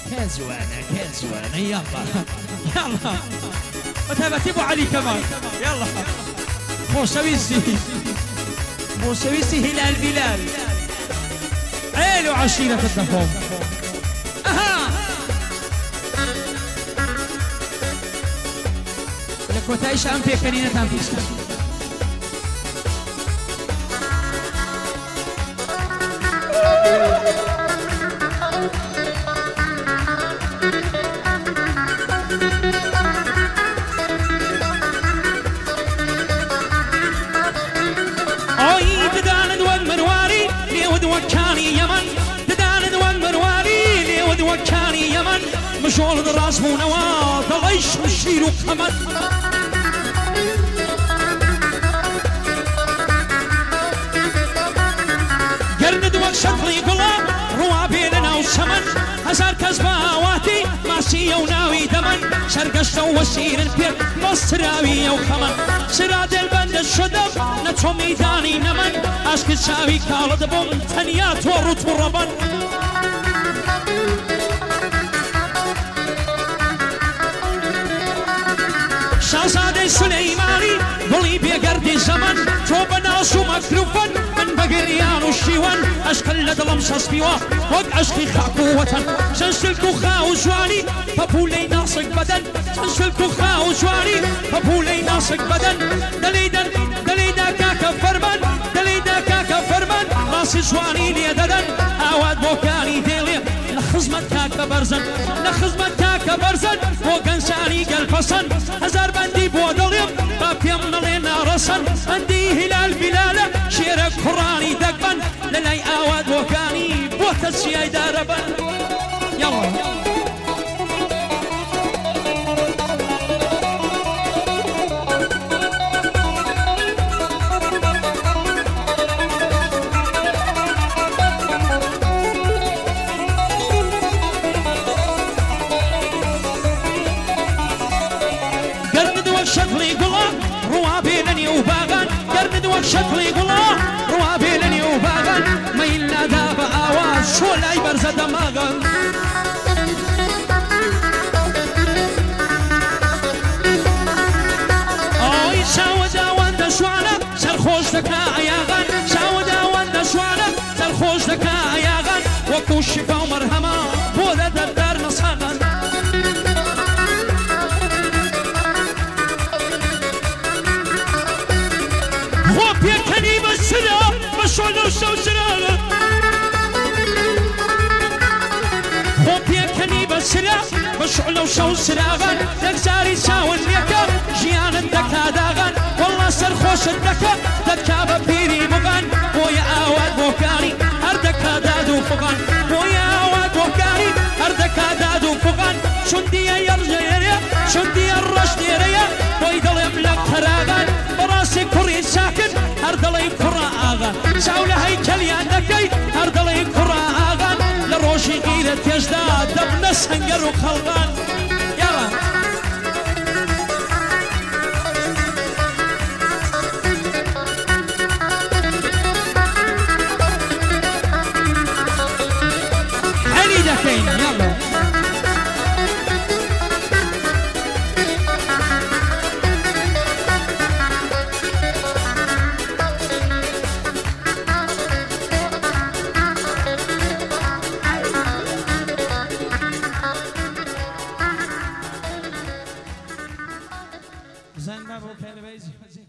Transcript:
كزوانة يلا يلا وتبتي ابو علي كمان يلا بوسويسي هلال بلال عيل وعشيرة الدفوم اها لك وتعيش ام في كنينة ام في مشغول الراس مو نواة ضليش مشير وكمان قرند وشطلي قلا روا بيننا وسمن هزار كزباواتي ماسية وناوي دمن شرقشت وسير البيت مصراوي وكمان سراد البند الشدب نتو ميداني نمن اشكي تساوي كالد بوم تنيات ورط وربن شاهزاده سليماني ضلي بيقردي زمن تو بناس ومكروفن من بقريان وشيوان اشكال لدلم ساسبيوا وق اشكي خاكو وطن سنسلكو خاو زواني فبولي ناسك بدن سنسلكو خاو زواني فبولي ناسك بدن دليدا كاكا فرمان دليدا كاكا فرمان ناس زواني لي ددن اواد بوكاني ديلي لخزمت كاكا برزن لخزمت كاكا برزن وقنساني قلفصن هزار بندي بودليم بابيم نلينا رسن عندي هلال بلالة شيرك قراني دقبن للاي اواد وكاني بوتسياي داربن يلا شكلي قلا روابيلني وباغن قرند وشكلي قلا روابيلني وباغن ما إلا داب آواز شو لا يبرز دماغن أوي شاودا واندا شوانا سرخوش دكا عياغن شاودا واندا شوانا سرخوش دكا عياغن وكو شفا ومرهما بودا دردار نصاغن مشعلو شو سراغ خوبيا كني بسرا مشعلو شو سراغن دكزاري ساون ليكا جيان الدكا داغن والله سرخوش الدكا دكا ببيري مغن بويا اواد بوكاري هردكا دادو فغن بويا اواد بوكاري هردكا دادو فغن شنديا يرجع يريا شنديا الرشد يريا ويدل يملك تراغن براسي كوري ساكن هردلي كرا آغا ساولا هيكل ياندكي هردلي كرا آغا لروشي غيرة يجدا دبنا سنجر وخلغان يلا علي دكين يلا زنبه و کلبه